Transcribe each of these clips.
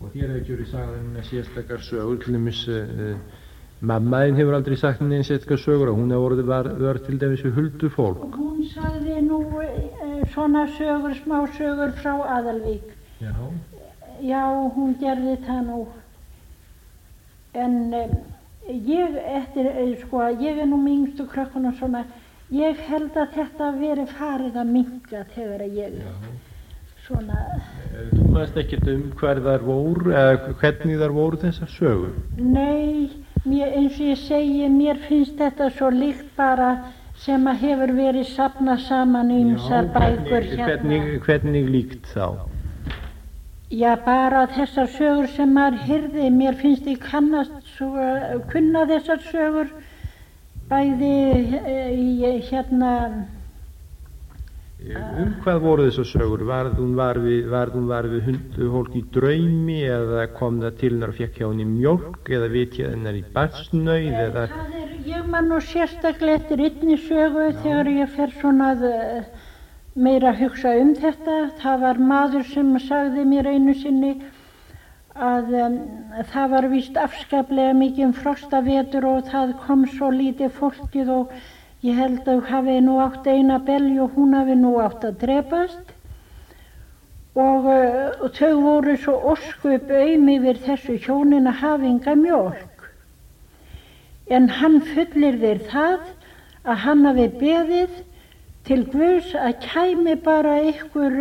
Og þér hefur ekki verið sagðan sérstakar sögur, til dæmis mammaðin hefur aldrei sagt henni sérstakar sögur og hún hefur verið til dæmis við huldufólk. Hún sagði nú svona sögur, smá sögur frá Aðalvík. Já. Já, hún gerði það nú. En ég er nú með yngstu krökkunum svona, ég held að þetta veri farið að minnka þegar ég svona. Þú veist ekkert hver þær voru eða hvernig þær voru þessar sögur? Nei, eins og ég segi, mér finnst þetta svo líkt bara sem að hefur verið safnað saman ýmsar bækur hérna. Hvernig líkt þá? Já, bara þessar sögur sem maður heyrði, mér finnst ég kunna þessar sögur, bæði hérna. Hvað voru þessar sögur? Varð hún var við huldufólk í draumi eða kom það til hennar og fekk hjá henni mjólk eða vitjaði hennar í barnsnauð eða? Ég man nú sérstaklega eftir einni sögu þegar ég fer svona meira að hugsa þetta. Það var maður sem sagði mér einu sinni að það var víst afskaplega mikið frostavetur og það kom svo lítið fólkið og ég held að hafi nú átt eina belju og hún hafi nú átt að drepast og þau voru svo ósköp aum yfir þessu hjónin að hafa enga mjólk. En hann fullyrðir það að hann hafi beðið til Guðs að kæmi bara ykkur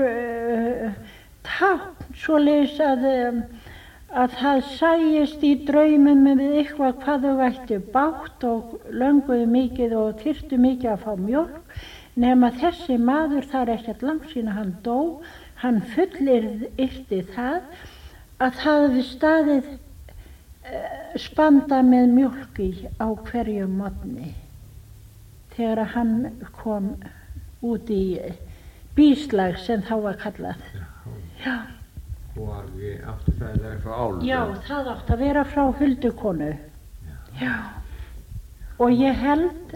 tákn svoleiðis að það sæist í draumum við eitthvað hvað þau ættu bágt og lönguðu mikið og þyrftu mikið að fá mjólk, nema þessi maður, það ekkert langt síðan hann dó, hann fullyrti það að það hefði staðið spanda með mjólk í á hverjum morgni þegar hann kom út í bíslag sem þá var kallað. Já. Og átti það að vera frá álfu? Já, það átti að vera frá huldukonu. Já. Og ég held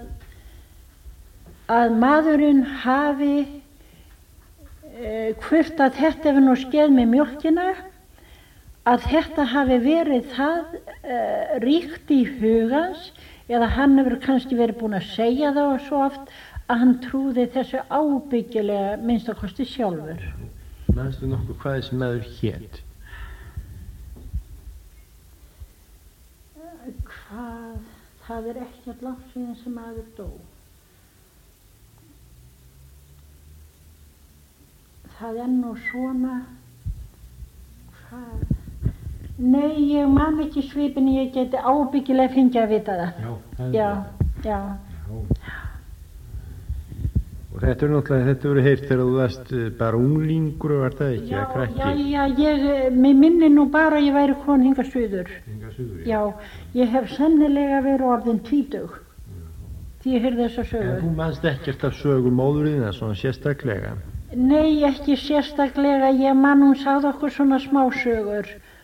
að maðurinn hafi hvort að þetta hefur nú skeð með mjólkina, að þetta hafi verið það ríkt í hugans, eða hann hefur kannski verið búinn að segja það svo oft að hann trúði þessu ábyggilega minnst að kosti sjálfur. Manstu nokkuð hvað þessi maður hét? Hvað? Það ekkert langt síðan sem maður dó. Það nú svona. Hvað? Nei, ég man ekki svipin, ég geti ábyggilega fengið að vita það. Já, já. Og þetta verið heyrt þegar þú varst bara unglingur og var það ekki, eða krakki? Já, mér minni nú bara að ég væri komin hingað suður. Hingað suður, já. Já, ég hef sennilega verið orðin 20, því ég heyrði þessa sögu. En þú manst ekkert af sögu móðurinnar, svona sérstaklega? Nei, ekki sérstaklega, ég man hún sagði okkur svona smá sögur.